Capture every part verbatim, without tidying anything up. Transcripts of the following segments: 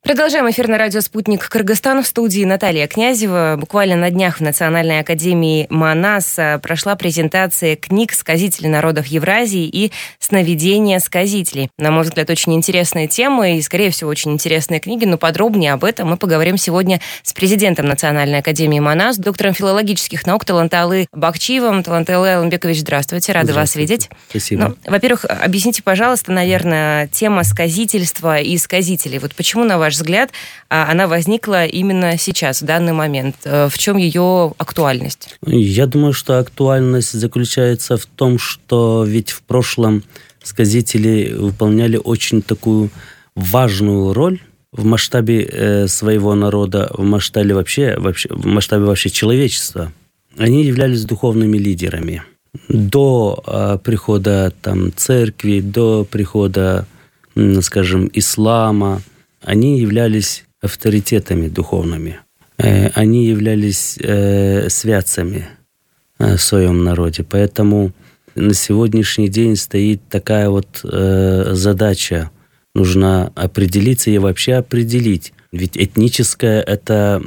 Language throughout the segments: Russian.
Продолжаем эфир на радио «Спутник Кыргызстан». В студии Наталья Князева. Буквально на днях в Национальной академии МАНАС прошла презентация книг «Сказители народов Евразии» и «Сновидения сказителей». На мой взгляд, очень интересная тема и, скорее всего, очень интересные книги, но подробнее об этом мы поговорим сегодня с президентом Национальной академии МАНАС, доктором филологических наук Таланталы Бакчиевым. Таланталы Аламбекович, здравствуйте, рада вас видеть. Спасибо. Ну, во-первых, объясните, пожалуйста, наверное, тема сказительства и сказителей. Вот почему, на ваш взгляд, она возникла именно сейчас, в данный момент? В чем ее актуальность? Я думаю, что актуальность заключается в том, что ведь в прошлом сказители выполняли очень такую важную роль в масштабе э, своего народа, в масштабе вообще, вообще, в масштабе вообще человечества. Они являлись духовными лидерами. До э, прихода там, церкви, до прихода, скажем, ислама, они являлись авторитетами духовными. Они являлись святцами в своем народе. Поэтому на сегодняшний день стоит такая вот задача. Нужно определиться и вообще определить. Ведь этническое это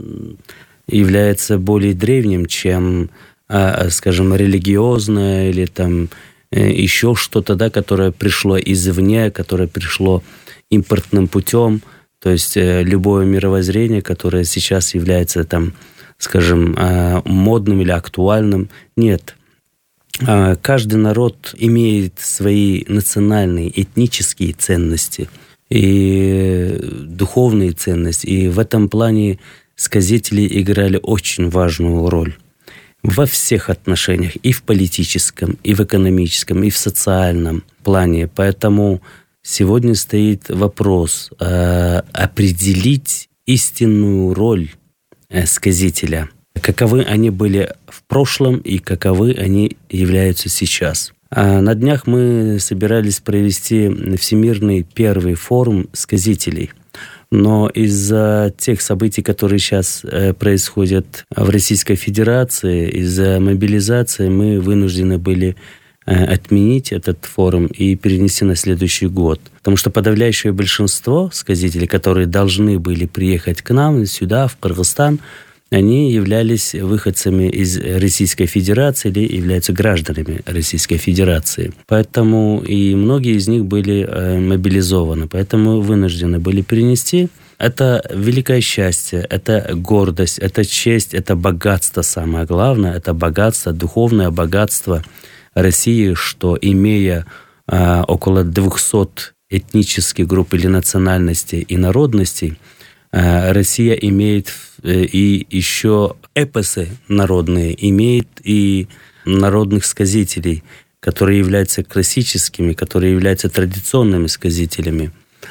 является более древним, чем, скажем, религиозное или там еще что-то, да, которое пришло извне, которое пришло импортным путем, то есть любое мировоззрение, которое сейчас является, там, скажем, модным или актуальным, нет. Каждый народ имеет свои национальные, этнические ценности и духовные ценности, и в этом плане сказители играли очень важную роль во всех отношениях, и в политическом, и в экономическом, и в социальном плане. Поэтому сегодня стоит вопрос э, определить истинную роль э, сказителя. Каковы они были в прошлом и каковы они являются сейчас. А на днях мы собирались провести Всемирный первый форум сказителей. Но из-за тех событий, которые сейчас э, происходят в Российской Федерации, из-за мобилизации мы вынуждены были отменить этот форум и перенести на следующий год. Потому что подавляющее большинство сказителей, которые должны были приехать к нам сюда, в Кыргызстан, они являлись выходцами из Российской Федерации или являются гражданами Российской Федерации. Поэтому и многие из них были мобилизованы. Поэтому вынуждены были перенести. Это великое счастье, это гордость, это честь, это богатство самое главное. Это богатство, духовное богатство России, что, имея э, около двухсот этнических групп или национальностей и народностей, э, Россия имеет э, и еще эпосы народные, имеет и народных сказителей, которые являются классическими, которые являются традиционными сказителями.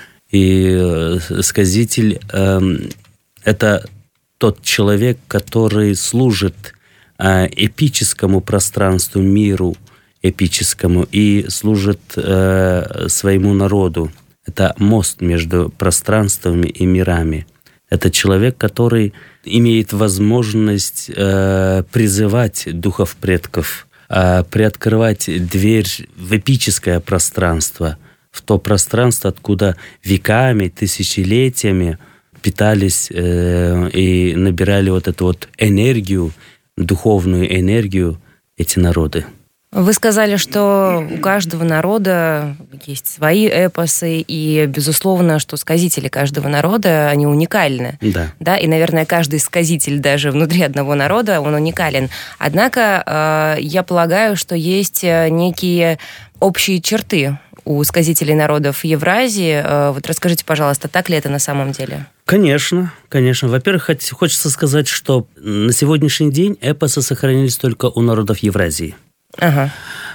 И э, сказитель э, – это тот человек, который служит э, эпическому пространству, миру, эпическому, и служит э, своему народу. Это мост между пространствами и мирами. Это человек, который имеет возможность э, призывать духов предков, э, приоткрывать дверь в эпическое пространство, в то пространство, откуда веками, тысячелетиями питались э, и набирали вот эту вот энергию, духовную энергию эти народы. Вы сказали, что у каждого народа есть свои эпосы, и, безусловно, что сказители каждого народа, они уникальны. Да. Да? И, наверное, каждый сказитель даже внутри одного народа, он уникален. Однако, я полагаю, что есть некие общие черты у сказителей народов Евразии. Вот расскажите, пожалуйста, так ли это на самом деле? Конечно, конечно. Во-первых, хочется сказать, что на сегодняшний день эпосы сохранились только у народов Евразии. Ага.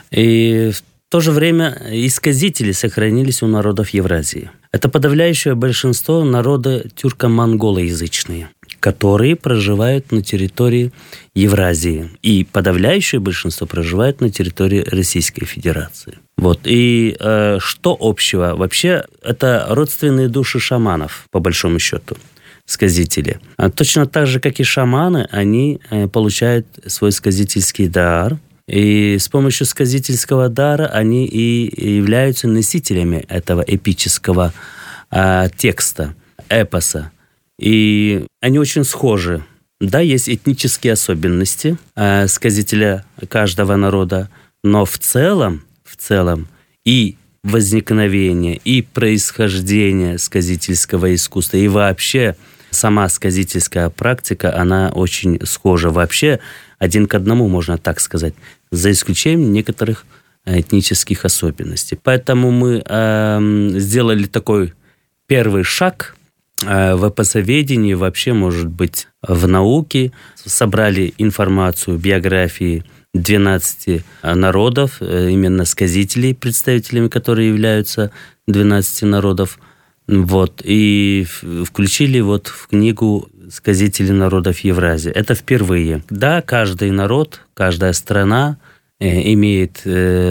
И в то же время и сказители сохранились у народов Евразии. Это подавляющее большинство народа тюрко-монголоязычные, которые проживают на территории Евразии. И подавляющее большинство проживает на территории Российской Федерации. Вот. И э, что общего? Вообще, это родственные души шаманов, по большому счету, сказители. А точно так же, как и шаманы, они э, получают свой сказительский дар. И с помощью сказительского дара они и являются носителями этого эпического э, текста. эпоса. И они очень схожи. Да, есть этнические особенности э, сказителя каждого народа, но в целом, в целом и возникновение, и происхождение сказительского искусства, и вообще сама сказительская практика, она очень схожа. Вообще один к одному, можно так сказать, за исключением некоторых этнических особенностей. Поэтому мы э, сделали такой первый шаг э, в эпосоведении, вообще, может быть, в науке. Собрали информацию, биографии двенадцати народов, э, именно сказителей, представителями, которые являются двенадцати народов. Вот, и включили вот в книгу «Сказители народов Евразии». Это впервые. Да, каждый народ, каждая страна имеет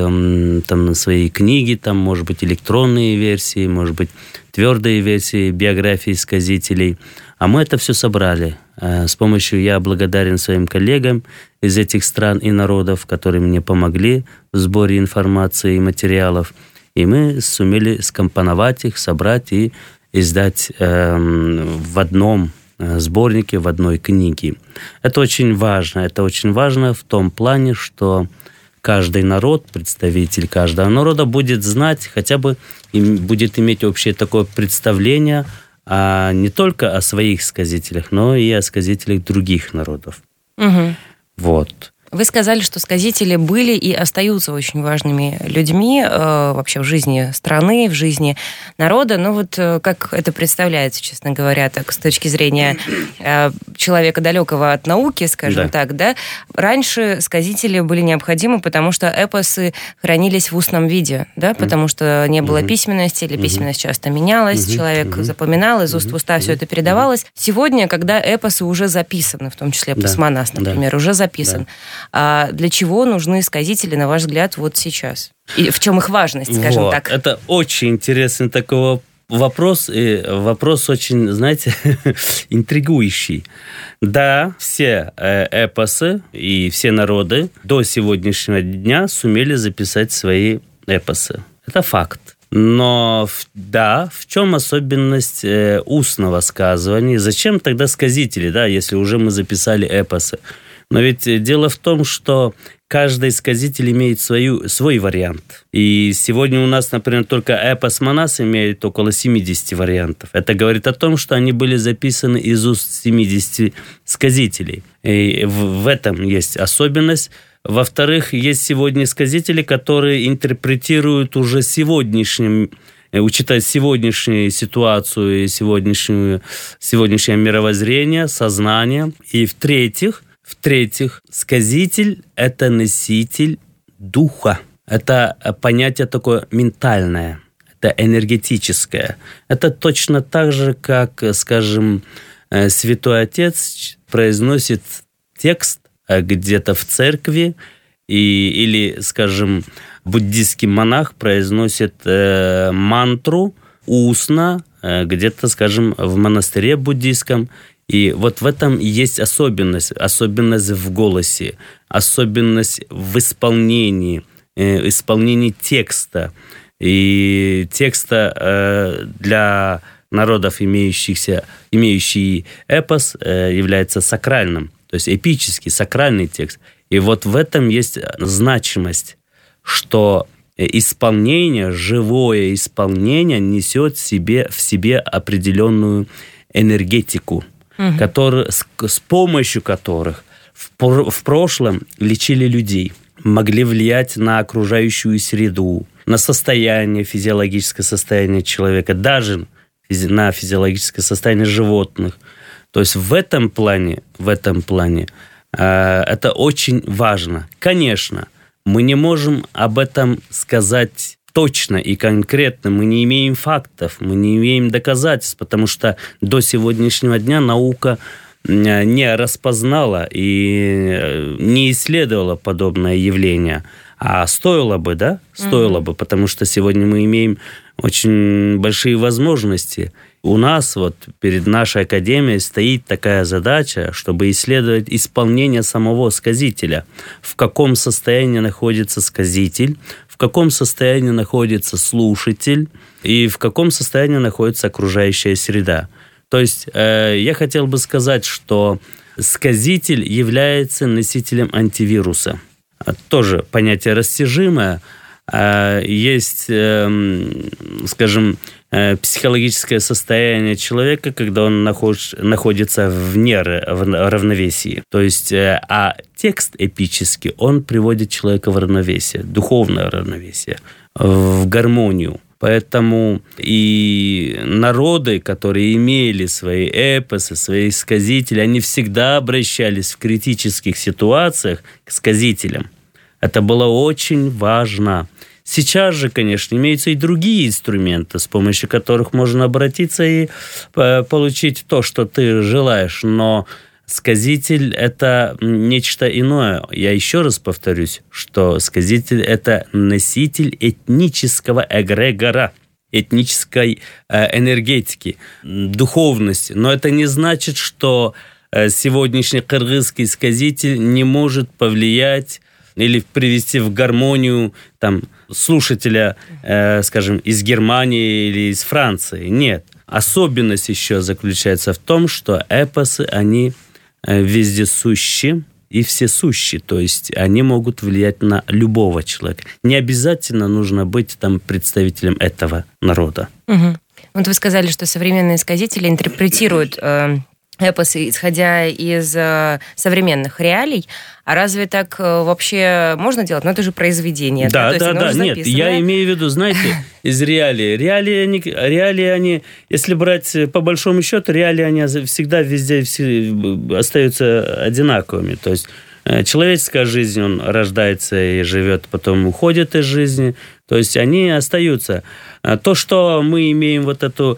э, там свои книги, там, может быть, электронные версии, может быть, твердые версии биографии сказителей. А мы это все собрали. Э, с помощью, я благодарен своим коллегам из этих стран и народов, которые мне помогли в сборе информации и материалов. И мы сумели скомпоновать их, собрать и издать э, в одном сборнике, в одной книге. Это очень важно. Это очень важно в том плане, что каждый народ, представитель каждого народа будет знать, хотя бы будет иметь общее такое представление а не только о своих сказителях, но и о сказителях других народов. Угу. Вот. Вы сказали, что сказители были и остаются очень важными людьми э, вообще в жизни страны, в жизни народа. Но вот э, как это представляется, честно говоря, так, с точки зрения э, человека далекого от науки, скажем да. так, да? Раньше сказители были необходимы, потому что эпосы хранились в устном виде, да? Потому что не было mm-hmm. письменности, или письменность mm-hmm. часто менялась, mm-hmm. человек mm-hmm. запоминал, из уст в уста mm-hmm. все это передавалось. Сегодня, когда эпосы уже записаны, в том числе эпос да. Манас, например, да. уже записан, да. А для чего нужны сказители, на ваш взгляд, вот сейчас? И в чем их важность, скажем вот. так? Это очень интересный такой вопрос, и вопрос очень, знаете, интригующий. Да, все эпосы и все народы до сегодняшнего дня сумели записать свои эпосы. Это факт. Но да, в чем особенность устного сказывания? Зачем тогда сказители, да, если уже мы записали эпосы? Но ведь дело в том, что каждый сказитель имеет свою, свой вариант. И сегодня у нас, например, только эпос Манас имеет около семьдесят вариантов. Это говорит о том, что они были записаны из уст семидесяти сказителей. И в, в этом есть особенность. Во-вторых, есть сегодня сказители, которые интерпретируют уже сегодняшним, учитывая сегодняшнюю ситуацию и сегодняшнюю, сегодняшнее мировоззрение, сознание. И в-третьих, В-третьих, сказитель – это носитель духа. Это понятие такое ментальное, это энергетическое. Это точно так же, как, скажем, Святой Отец произносит текст где-то в церкви, и, или, скажем, буддийский монах произносит э, мантру устно, э, где-то, скажем, в монастыре буддийском. И вот в этом есть особенность, особенность в голосе, особенность в исполнении, э, исполнении текста. И текста э, для народов, имеющихся, имеющий эпос, э, является сакральным, то есть эпический, сакральный текст. И вот в этом есть значимость, что исполнение, живое исполнение несет в себе, в себе определенную энергетику, угу. который, с, с помощью которых в, в прошлом лечили людей, могли влиять на окружающую среду, на состояние, физиологическое состояние человека, даже на физиологическое состояние животных. То есть в этом плане, в этом плане э, это очень важно. Конечно, мы не можем об этом сказать точно и конкретно, мы не имеем фактов, мы не имеем доказательств, потому что до сегодняшнего дня наука не распознала и не исследовала подобное явление. А стоило бы, да? Стоило mm-hmm. бы, потому что сегодня мы имеем очень большие возможности. У нас вот перед нашей академией стоит такая задача, чтобы исследовать исполнение самого сказителя. В каком состоянии находится сказитель, в каком состоянии находится слушатель и в каком состоянии находится окружающая среда. То есть э, я хотел бы сказать, что сказитель является носителем антивируса. Тоже понятие растяжимое. Есть, скажем, психологическое состояние человека, когда он находится вне равновесия. То есть, а текст эпический, он приводит человека в равновесие, духовное равновесие, в гармонию. Поэтому и народы, которые имели свои эпосы, свои сказители, они всегда обращались в критических ситуациях к сказителям. Это было очень важно. Сейчас же, конечно, имеются и другие инструменты, с помощью которых можно обратиться и получить то, что ты желаешь. Но сказитель – это нечто иное. Я еще раз повторюсь, что сказитель – это носитель этнического эгрегора, этнической энергетики, духовности. Но это не значит, что сегодняшний кыргызский сказитель не может повлиять или привести в гармонию там, слушателя, э, скажем, из Германии или из Франции. Нет. Особенность еще заключается в том, что эпосы, они вездесущи и всесущи. То есть они могут влиять на любого человека. Не обязательно нужно быть там, представителем этого народа. Угу. Вот вы сказали, что современные сказители интерпретируют э, эпосы, исходя из э, современных реалий. А разве так э, вообще можно делать? Ну, это же произведение. Да, да, да, да. Нет, я имею в виду, знаете, из реалий. Реалии, они, реалии, они, если брать по большому счету, реалии, они всегда везде все остаются одинаковыми. То есть человеческая жизнь, он рождается и живет, потом уходит из жизни. То есть они остаются. То, что мы имеем вот эту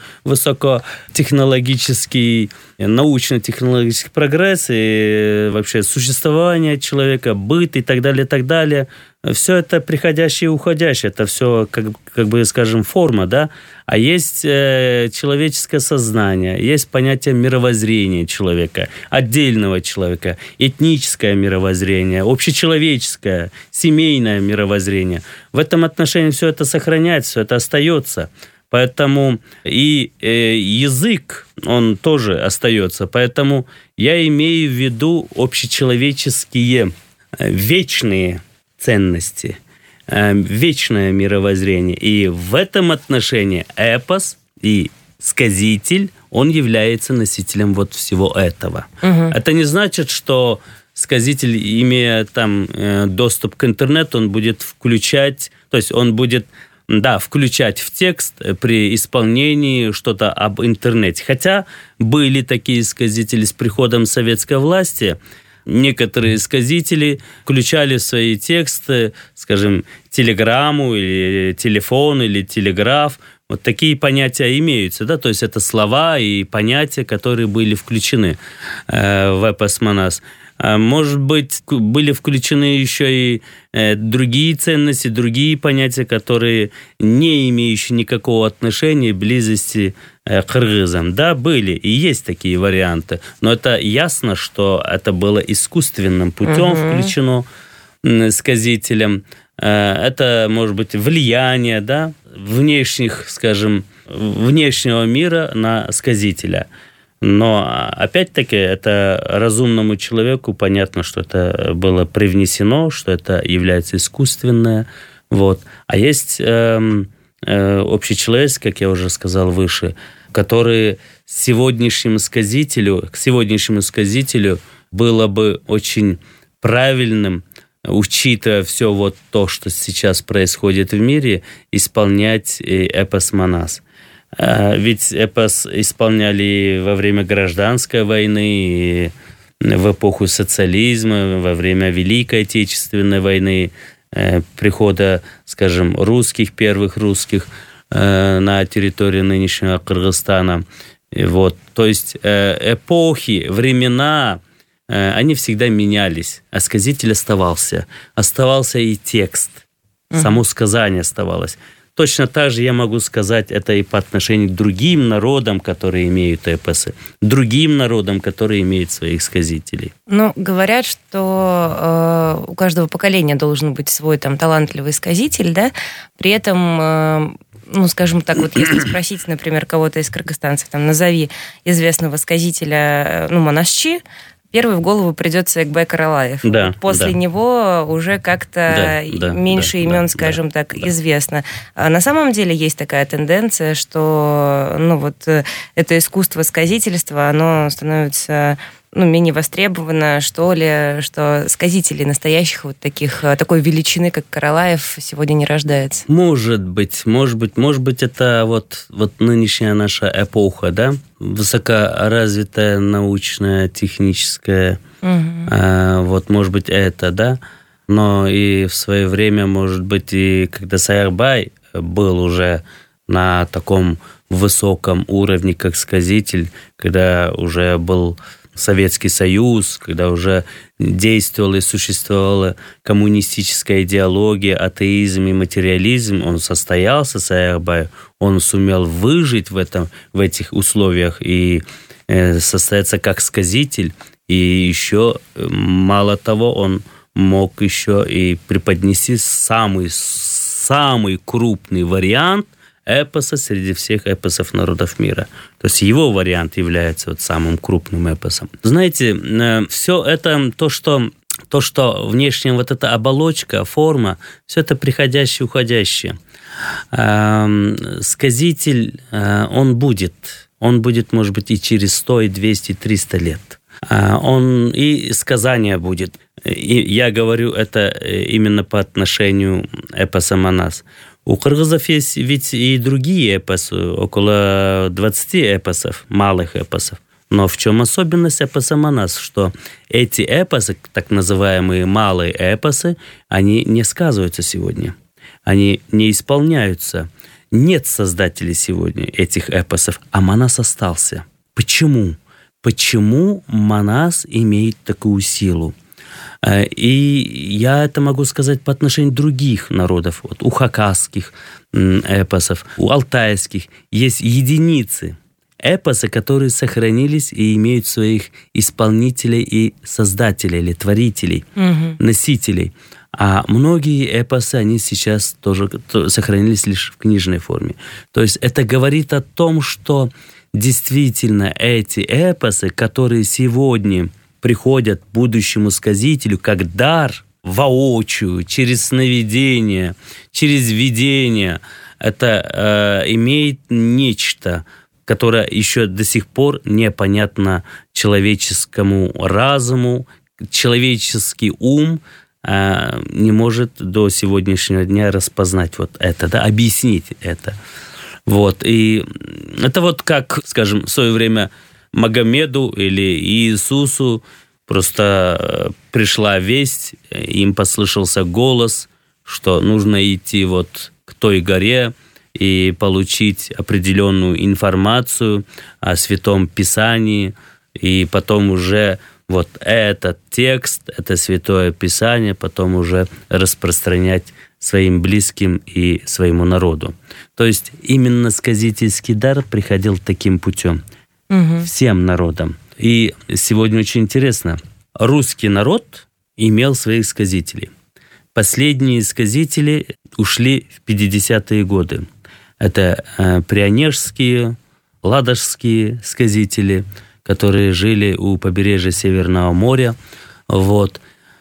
высокотехнологический, научно-технологический прогресс и вообще существование человека, быт и так далее, и так далее, все это приходящее и уходящее. Это все, как, как бы, скажем, форма, да? А есть э, человеческое сознание, есть понятие мировоззрения человека, отдельного человека, этническое мировоззрение, общечеловеческое, семейное мировоззрение. В этом отношении все это сохраняется, все это остается. Поэтому и э, язык, он тоже остается. Поэтому я имею в виду общечеловеческие, э, вечные ценности, э, вечное мировоззрение. И в этом отношении эпос и сказитель, он является носителем вот всего этого. Угу. Это не значит, что сказитель, имея там э, доступ к интернету, он будет включать, то есть он будет, да, включать в текст при исполнении что-то об интернете. Хотя были такие сказители с приходом советской власти. Некоторые сказители включали в свои тексты, скажем, телеграмму или телефон или телеграф. Вот такие понятия имеются, да, то есть это слова и понятия, которые были включены э, в эпос Манас. Может быть, были включены еще и другие ценности, другие понятия, которые не имеющие никакого отношения, близости к кыргызам. Да, были и есть такие варианты, но это ясно, что это было искусственным путем угу. включено сказителем. Это, может быть, влияние, да, внешних, скажем, внешнего мира на сказителя. Но, опять-таки, это разумному человеку понятно, что это было привнесено, что это является искусственное. Вот. А есть э, э, общечеловеческое, как я уже сказал выше, которые сегодняшнему сказителю, к сегодняшнему сказителю было бы очень правильным, учитывая все вот то, что сейчас происходит в мире, исполнять эпос Манас. Ведь эпос исполняли во время гражданской войны, в эпоху социализма, во время Великой Отечественной войны, прихода, скажем, русских, первых русских на территории нынешнего Кыргызстана. Вот. То есть эпохи, времена, они всегда менялись, а сказитель оставался. Оставался и текст, само сказание оставалось. Точно так же я могу сказать это и по отношению к другим народам, которые имеют эпосы, другим народам, которые имеют своих сказителей. Ну, говорят, что э, у каждого поколения должен быть свой там талантливый сказитель, да? При этом э, ну, скажем так, вот если спросить, например, кого-то из кыргызстанцев, там, назови известного сказителя, ну, Манасчи, первый в голову придет Саекбай Каралаев. Да, вот после да. него уже как-то да, да, меньше да, имен, да, скажем да, так, да. известно. А на самом деле есть такая тенденция, что ну, вот, это искусство сказительства, оно становится ну, менее востребовано, что ли, что сказителей настоящих вот таких, такой величины, как Каралаев, сегодня не рождается. Может быть, может быть, может быть, это вот, вот нынешняя наша эпоха, да, высокоразвитая научная, техническая, угу. э, вот, может быть, это, да, но и в свое время, может быть, и когда Саекбай был уже на таком высоком уровне, как сказитель, когда уже был Советский Союз, когда уже действовала и существовала коммунистическая идеология, атеизм и материализм, он состоялся, Саекбай, он сумел выжить в, этом, в этих условиях и э, состояться как сказитель, и еще, мало того, он мог еще и преподнести самый, самый крупный вариант эпоса среди всех эпосов народов мира. То есть его вариант является вот самым крупным эпосом. Знаете, все это, то, что, то, что внешняя вот эта оболочка, форма, все это приходящее, уходящее. Сказитель, он будет. Он будет, может быть, и через сто, и двести, и триста лет. Он и сказание будет. И я говорю это именно по отношению эпоса Манас. У кыргызов есть ведь и другие эпосы, около двадцати эпосов, малых эпосов. Но в чем особенность эпоса Манас? Что эти эпосы, так называемые малые эпосы, они не сказываются сегодня. Они не исполняются. Нет создателей сегодня этих эпосов, а Манас остался. Почему? Почему Манас имеет такую силу? И я это могу сказать по отношению других народов. Вот у хакасских эпосов, у алтайских есть единицы эпосы, которые сохранились и имеют своих исполнителей и создателей, или творителей, угу. носителей. А многие эпосы, они сейчас тоже сохранились лишь в книжной форме. То есть это говорит о том, что действительно эти эпосы, которые сегодня приходят будущему сказителю как дар воочию, через сновидение, через видение, это э, имеет нечто, которое еще до сих пор непонятно человеческому разуму, человеческий ум э, не может до сегодняшнего дня распознать вот это, да, объяснить это. Вот. И это вот как, скажем, в свое время Магомеду или Иисусу просто пришла весть, им послышался голос, что нужно идти вот к той горе и получить определенную информацию о Святом Писании, и потом уже вот этот текст, это Святое Писание, потом уже распространять своим близким и своему народу. То есть именно сказительский дар приходил таким путем. Угу. Всем народам. И сегодня очень интересно. Русский народ имел своих сказителей. Последние сказители ушли в пятидесятые годы. Это э, прионежские, ладожские сказители, которые жили у побережья Северного моря. Вот.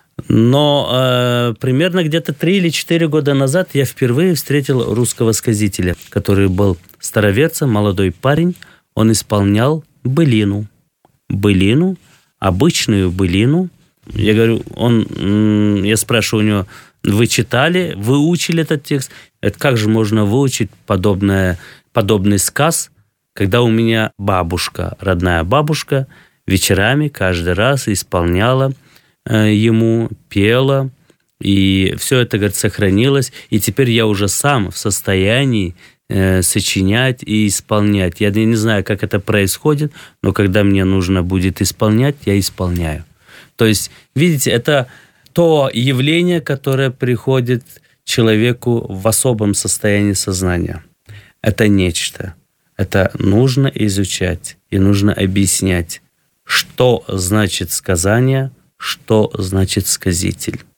Но э, примерно где-то три или четыре года назад я впервые встретил русского сказителя, который был староверцем, молодой парень. Он исполнял былину. Былину, обычную былину. Я говорю, он, я спрашиваю у него, вы читали, выучили этот текст? Это как же можно выучить подобное, подобный сказ, когда у меня бабушка, родная бабушка, вечерами каждый раз исполняла э, ему, пела, и все это, говорит, сохранилось, и теперь я уже сам в состоянии сочинять и исполнять. Я не знаю, как это происходит, но когда мне нужно будет исполнять, я исполняю. То есть, видите, это то явление, которое приходит человеку в особом состоянии сознания. Это нечто. Это нужно изучать и нужно объяснять, что значит сказание, что значит сказитель.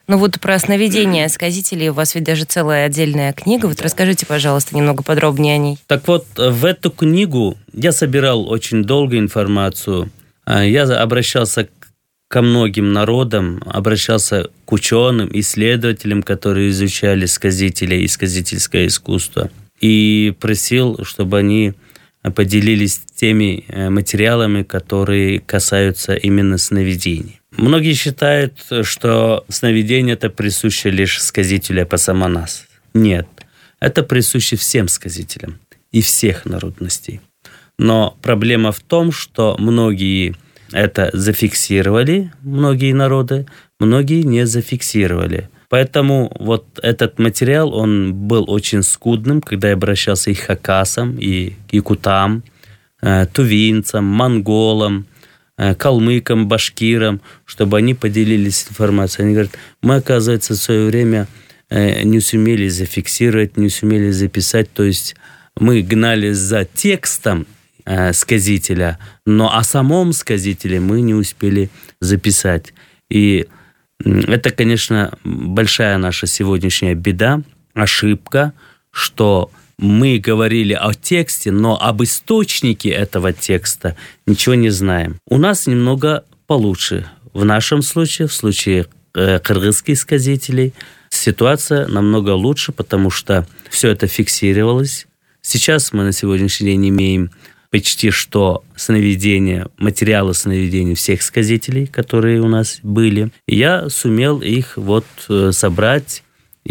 Ну вот про сновидения сказителей у вас ведь даже целая отдельная книга. Вот расскажите, пожалуйста, немного подробнее о ней. Так вот, в эту книгу я собирал очень долго информацию. Я обращался ко многим народам, обращался к ученым, исследователям, которые изучали сказителей и сказительское искусство. И просил, чтобы они поделились теми материалами, которые касаются именно сновидений. Многие считают, что сновидение – это присуще лишь сказителю Апасаманас. Нет, это присуще всем сказителям и всех народностей. Но проблема в том, что многие это зафиксировали, многие народы, многие не зафиксировали. Поэтому вот этот материал, он был очень скудным, когда я обращался и к хакасам, и к якутам, тувинцам, монголам, калмыкам, башкирам, чтобы они поделились информацией. Они говорят, мы, оказывается, в свое время не сумели зафиксировать, не сумели записать, то есть мы гнались за текстом сказителя, но о самом сказителе мы не успели записать. И это, конечно, большая наша сегодняшняя беда, ошибка, что мы говорили о тексте, но об источнике этого текста ничего не знаем. У нас немного получше. В нашем случае, в случае кыргызских сказителей, ситуация намного лучше, потому что все это фиксировалось. Сейчас мы на сегодняшний день имеем почти что сновидения, материалы сновидений всех сказителей, которые у нас были. И я сумел их вот собрать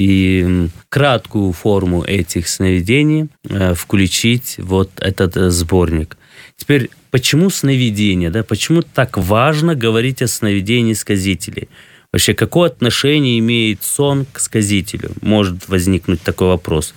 и краткую форму этих сновидений включить вот этот сборник. Теперь, почему сновидение? Да? Почему так важно говорить о сновидении сказителей? Вообще, какое отношение имеет сон к сказителю? Может возникнуть такой вопрос.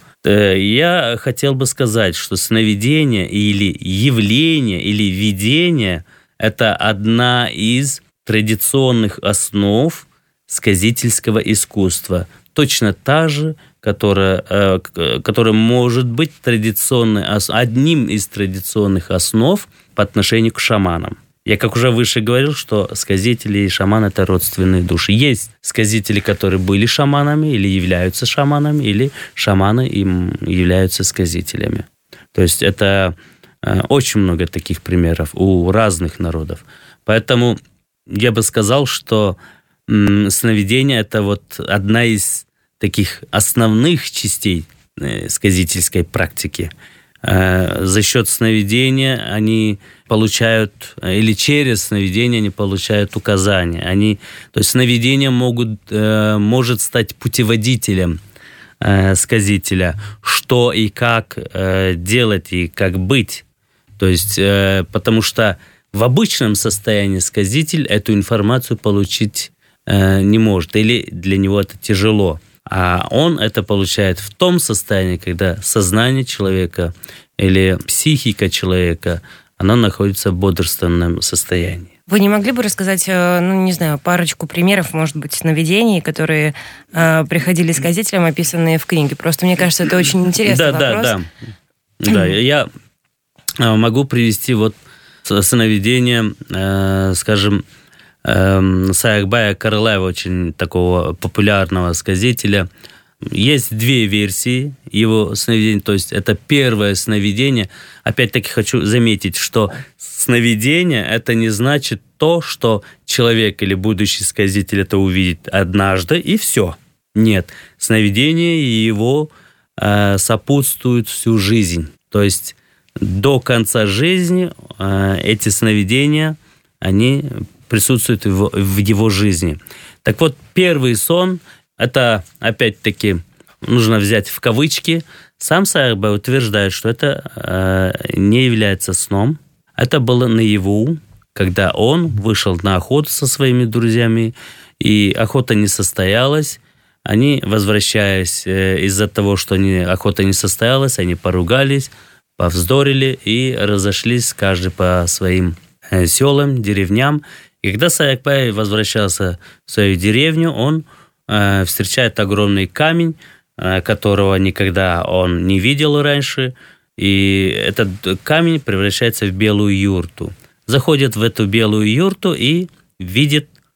Я хотел бы сказать, что сновидение или явление, или видение – это одна из традиционных основ сказительского искусства. Точно та же, которая, которая может быть традиционной, одним из традиционных основ по отношению к шаманам. Я, как уже выше говорил, что сказители и шаманы – это родственные души. Есть сказители, которые были шаманами или являются шаманами, или шаманы им являются сказителями. То есть это очень много таких примеров у разных народов. Поэтому я бы сказал, что сновидение – это вот одна из таких основных частей сказительской практики. За счет сновидения они получают, или через сновидение они получают указания. Они, то есть сновидение могут, может стать путеводителем сказителя, что и как делать, и как быть. То есть, потому что в обычном состоянии сказитель эту информацию получить не может, или для него это тяжело. А он это получает в том состоянии, когда сознание человека или психика человека, она находится в бодрственном состоянии. Вы не могли бы рассказать, ну, не знаю, парочку примеров, может быть, сновидений, которые э, приходили сказителям, описанные в книге? Просто мне кажется, это очень интересный да, вопрос. Да, да, да. Я могу привести вот сновидение, э, скажем, Саакбая Каралаева, очень такого популярного сказителя. Есть две версии его сновидения, то есть это первое сновидение. Опять-таки хочу заметить, что сновидение – это не значит то, что человек или будущий сказитель это увидит однажды и все. Нет, сновидение его э, сопутствует всю жизнь. То есть до конца жизни э, эти сновидения, они присутствует в, в его жизни. Так вот, первый сон, это, опять-таки, нужно взять в кавычки, сам Саакбай утверждает, что это э, не является сном. Это было наяву, когда он вышел на охоту со своими друзьями, и охота не состоялась. Они, возвращаясь э, из-за того, что они, охота не состоялась, они поругались, повздорили и разошлись каждый по своим э, селам, деревням. И когда Саакбай возвращался в свою деревню, он э, встречает огромный камень, э, которого никогда он не видел раньше, и этот камень превращается в белую юрту. Заходит в эту белую юрту и видит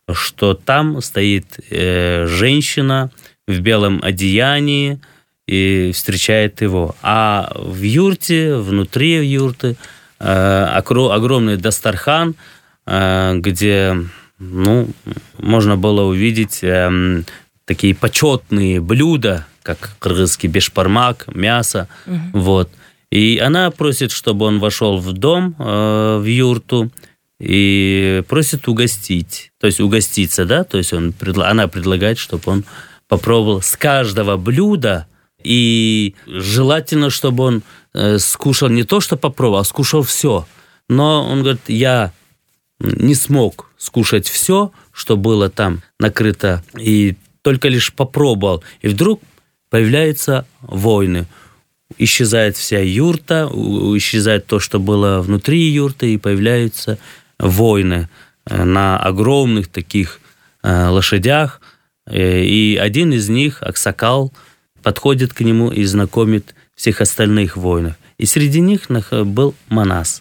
что там стоит э, женщина в белом одеянии и встречает его. А в юрте, внутри юрты, э, огромный дастархан, э, где ну, можно было увидеть э, такие почетные блюда, как кыргызский бешбармак, мясо. Угу. Вот. И она просит, чтобы он вошел в дом, э, в юрту, и просит угостить. То есть угоститься, да? То есть он, она предлагает, чтобы он попробовал с каждого блюда, и желательно, чтобы он э, скушал не то, что попробовал, а скушал все. Но он говорит, я не смог скушать все, что было там накрыто, и только лишь попробовал. И вдруг появляются войны. Исчезает вся юрта, исчезает то, что было внутри юрты, и появляются войны на огромных таких лошадях. И один из них, Аксакал, подходит к нему и знакомит всех остальных воинов. И среди них был Манас.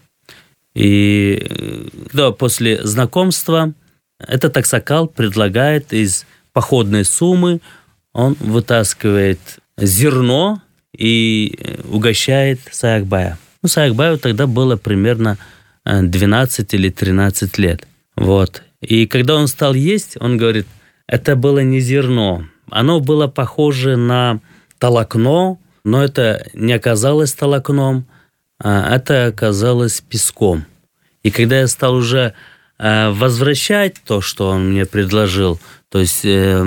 И когда после знакомства этот Аксакал предлагает из походной суммы, он вытаскивает зерно и угощает Саакбая. Ну, Саакбаю тогда было примерно двенадцать или тринадцать лет. Вот. И когда он стал есть, он говорит, это было не зерно. Оно было похоже на толокно, но это не оказалось толокном, а это оказалось песком. И когда я стал уже возвращать то, что он мне предложил, то есть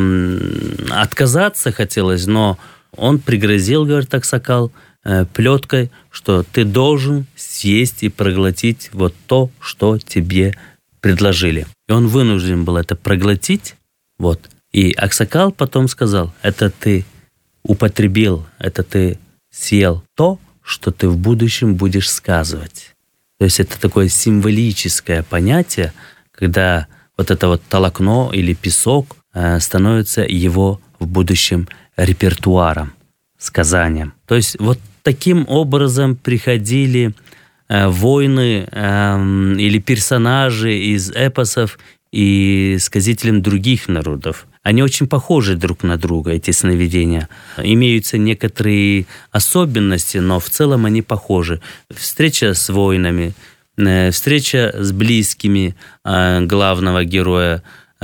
э, отказаться хотелось, но он пригрозил, говорит Аксакал, э, плеткой, что ты должен съесть и проглотить вот то, что тебе предложили. И он вынужден был это проглотить. Вот. И Аксакал потом сказал, это ты употребил, это ты съел то, что ты в будущем будешь сказывать. То есть это такое символическое понятие, когда вот это вот толокно или песок э, становится его в будущем репертуаром, сказанием. То есть вот таким образом приходили э, воины э, или персонажи из эпосов и сказителям других народов. Они очень похожи друг на друга, эти сновидения. Имеются некоторые особенности, но в целом они похожи. Встреча с воинами, встреча с близкими главного героя,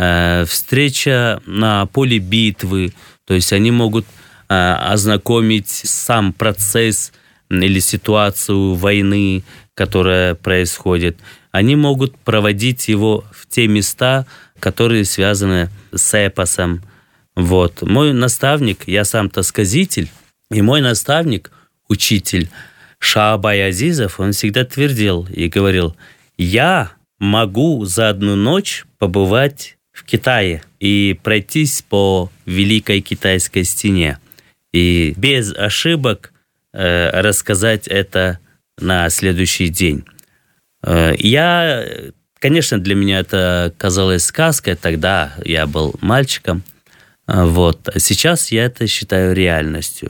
встреча на поле битвы. То есть они могут ознакомить сам процесс или ситуацию войны, которая происходит. Они могут проводить его в те места, которые связаны с эпосом. Вот. Мой наставник, я сам-то сказитель, и мой наставник, учитель Шаабай Азизов, он всегда твердил и говорил, я могу за одну ночь побывать в Китае и пройтись по Великой Китайской стене и без ошибок э, рассказать это на следующий день. Э, я, конечно, для меня это казалось сказкой, тогда я был мальчиком, вот. А сейчас я это считаю реальностью.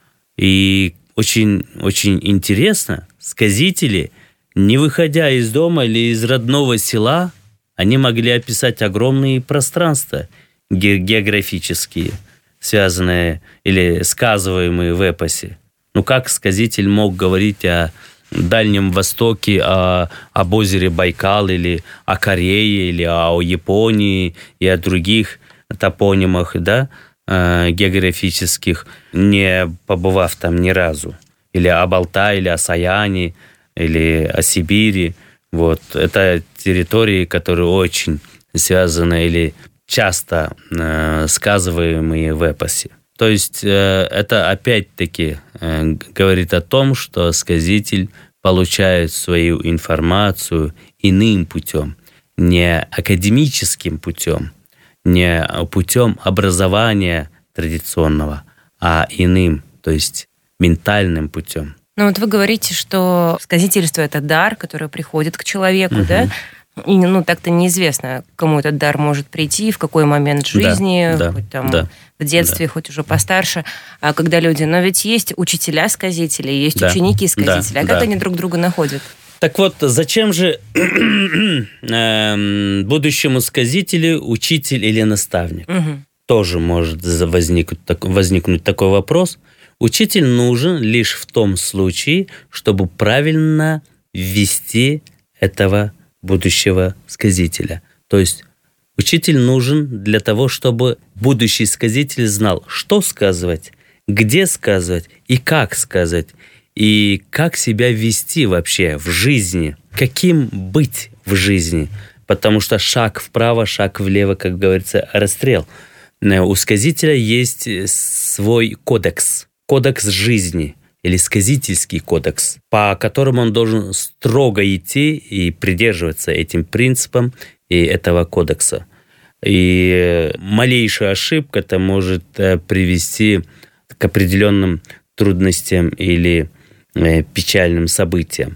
И очень, очень интересно, сказители, не выходя из дома или из родного села, они могли описать огромные пространства географические, связанные или сказываемые в эпосе. Ну как сказитель мог говорить о Дальнем Востоке, о, об озере Байкал, или о Корее, или о Японии и о других топонимах, да, географических, не побывав там ни разу. Или о Алтай, или о Саяне, или о Сибири. Вот. Это территории, которые очень связаны или часто э, сказываемые в эпосе. То есть э, это опять-таки э, говорит о том, что сказитель получает свою информацию иным путем, не академическим путем, не путем образования традиционного, а иным, то есть ментальным путем. Ну вот вы говорите, что сказительство – это дар, который приходит к человеку, угу. да? И ну, так-то неизвестно, к кому этот дар может прийти, в какой момент жизни, да, хоть там да, в детстве, да. хоть уже постарше, а когда люди... Но ведь есть учителя-сказители, есть да, ученики-сказители. Да, а как да. они друг друга находят? Так вот, зачем же будущему сказителю учитель или наставник? Угу. Тоже может возникнуть, возникнуть такой вопрос. Учитель нужен лишь в том случае, чтобы правильно ввести этого будущего сказителя. То есть учитель нужен для того, чтобы будущий сказитель знал, что сказывать, где сказывать и как сказать, и как себя вести вообще в жизни, каким быть в жизни. Потому что шаг вправо, шаг влево, как говорится, расстрел. У сказителя есть свой кодекс, кодекс жизни или сказительский кодекс, по которому он должен строго идти и придерживаться этим принципам и этого кодекса. И малейшая ошибка это может привести к определенным трудностям или печальным событиям.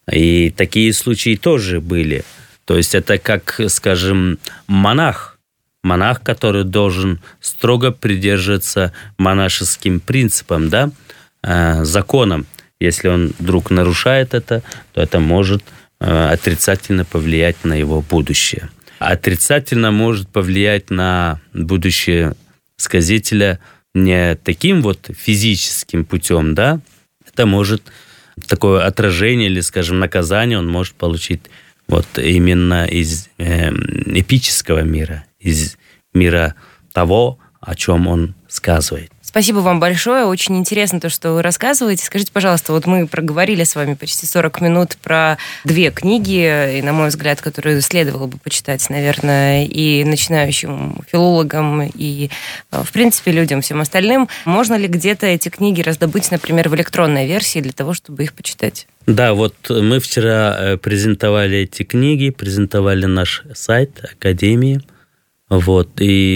И такие случаи тоже были. То есть это как, скажем, монах, монах, который должен строго придерживаться монашеским принципам, да, э, законам. Если он вдруг нарушает это, то это может э, отрицательно повлиять на его будущее. Отрицательно может повлиять на будущее сказителя не таким вот физическим путем, да, это может такое отражение или, скажем, наказание он может получить вот именно из э, эпического мира, из мира того, о чем он сказывает. Спасибо вам большое. Очень интересно то, что вы рассказываете. Скажите, пожалуйста, вот мы проговорили с вами почти сорок минут про две книги, и, на мой взгляд, которые следовало бы почитать, наверное, и начинающим филологам, и, в принципе, людям, всем остальным. Можно ли где-то эти книги раздобыть, например, в электронной версии для того, чтобы их почитать? Да, вот мы вчера презентовали эти книги, презентовали наш сайт Академии, вот,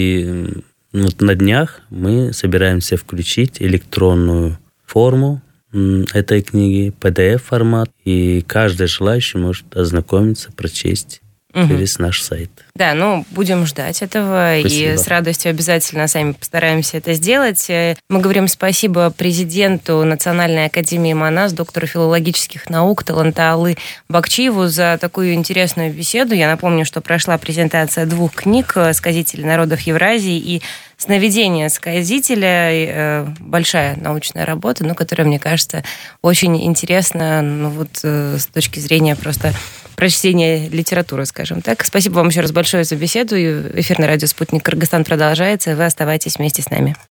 и вот на днях мы собираемся включить электронную форму этой книги, пи ди эф-формат, и каждый желающий может ознакомиться, прочесть угу. через наш сайт. Да, ну, будем ждать этого. Спасибо. И с радостью обязательно сами постараемся это сделать. Мы говорим спасибо президенту Национальной академии МАНАС, доктору филологических наук Талантаалы Бакчиеву за такую интересную беседу. Я напомню, что прошла презентация двух книг «Сказители народов Евразии» и «Сновидение сказителя». Большая научная работа, но которая, мне кажется, очень интересна, ну, вот, с точки зрения просто прочтения литературы, скажем так. Спасибо вам еще раз большое за беседу. Эфир на радио «Спутник Кыргызстан» продолжается. Вы оставайтесь вместе с нами.